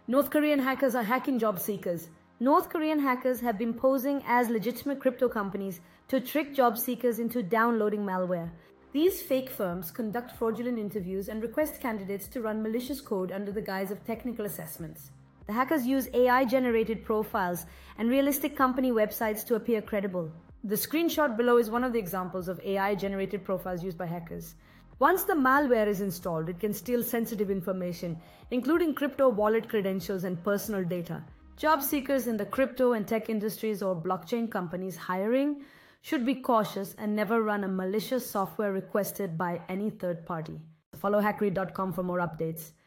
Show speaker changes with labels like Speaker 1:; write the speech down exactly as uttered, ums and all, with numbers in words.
Speaker 1: North Korean hackers are hacking job seekers. North Korean hackers have been posing as legitimate crypto companies to trick job seekers into downloading malware. These fake firms conduct fraudulent interviews and request candidates to run malicious code under the guise of technical assessments. The hackers use A I-generated profiles and realistic company websites to appear credible. The screenshot below is one of the examples of A I-generated profiles used by hackers. Once the malware is installed, it can steal sensitive information, including crypto wallet credentials and personal data. Job seekers in the crypto and tech industries or blockchain companies hiring should be cautious and never run a malicious software requested by any third party. Follow hackery dot com for more updates.